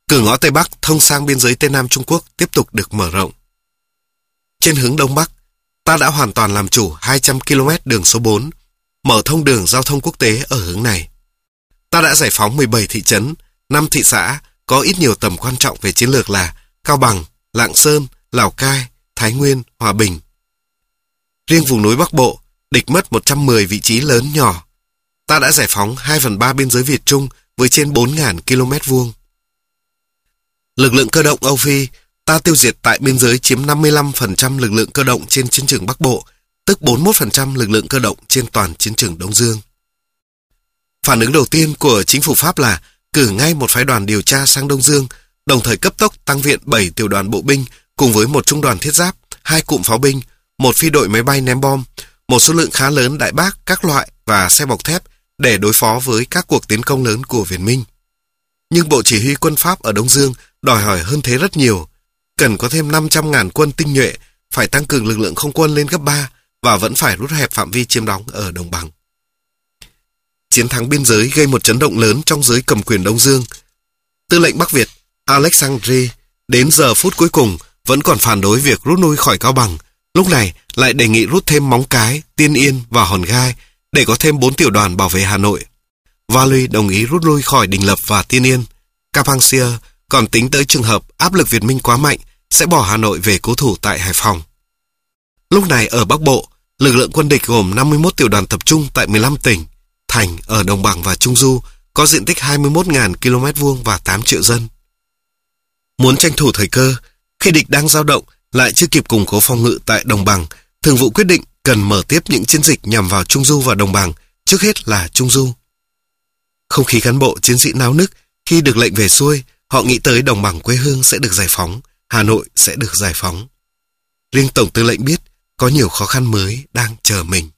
Cửa ngõ Tây Bắc thông sang biên giới Tây Nam Trung Quốc tiếp tục được mở rộng. Trên hướng Đông Bắc, ta đã hoàn toàn làm chủ hai trăm ki lô mét đường số bốn, mở thông đường giao thông quốc tế ở hướng này. Ta đã giải phóng mười bảy thị trấn, năm thị xã có ít nhiều tầm quan trọng về chiến lược là Cao Bằng, Lạng Sơn, Lào Cai, Thái Nguyên, Hòa Bình. Riêng vùng núi Bắc Bộ, địch mất một trăm mười vị trí lớn nhỏ. Ta đã giải phóng hai phần ba biên giới Việt Trung với trên bốn nghìn ki lô mét vuông. Lực lượng cơ động Âu Phi, ta tiêu diệt tại biên giới chiếm năm mươi lăm phần trăm lực lượng cơ động trên chiến trường Bắc Bộ, tức bốn mươi mốt phần trăm lực lượng cơ động trên toàn chiến trường Đông Dương. Phản ứng đầu tiên của chính phủ Pháp là cử ngay một phái đoàn điều tra sang Đông Dương, đồng thời cấp tốc tăng viện bảy tiểu đoàn bộ binh cùng với một trung đoàn thiết giáp, hai cụm pháo binh, một phi đội máy bay ném bom, một số lượng khá lớn đại bác các loại và xe bọc thép để đối phó với các cuộc tiến công lớn của Việt Minh. Nhưng Bộ Chỉ huy quân Pháp ở Đông Dương đòi hỏi hơn thế rất nhiều, cần có thêm năm trăm nghìn quân tinh nhuệ, phải tăng cường lực lượng không quân lên gấp ba và vẫn phải rút hẹp phạm vi chiếm đóng ở Đồng Bằng. Chiến thắng biên giới gây một chấn động lớn trong giới cầm quyền Đông Dương. Tư lệnh Bắc Việt Alexandre đến giờ phút cuối cùng vẫn còn phản đối việc rút lui khỏi Cao Bằng, lúc này lại đề nghị rút thêm Móng Cái, Tiên Yên và Hòn Gai để có thêm bốn tiểu đoàn bảo vệ Hà Nội. Valley đồng ý rút lui khỏi Đình Lập và Tiên Yên. Capangsia còn tính tới trường hợp áp lực Việt Minh quá mạnh sẽ bỏ Hà Nội về cố thủ tại Hải Phòng. Lúc này ở Bắc Bộ, lực lượng quân địch gồm năm mươi mốt tiểu đoàn tập trung tại mười lăm tỉnh, thành ở Đồng Bằng và Trung Du, có diện tích hai mươi mốt nghìn ki lô mét vuông và tám triệu dân. Muốn tranh thủ thời cơ, khi địch đang dao động lại chưa kịp củng cố phòng ngự tại Đồng Bằng, Thường vụ quyết định cần mở tiếp những chiến dịch nhằm vào Trung Du và Đồng Bằng, trước hết là Trung Du. Không khí cán bộ chiến sĩ náo nức khi được lệnh về xuôi, họ nghĩ tới Đồng Bằng quê hương sẽ được giải phóng, Hà Nội sẽ được giải phóng. Riêng Tổng tư lệnh biết có nhiều khó khăn mới đang chờ mình.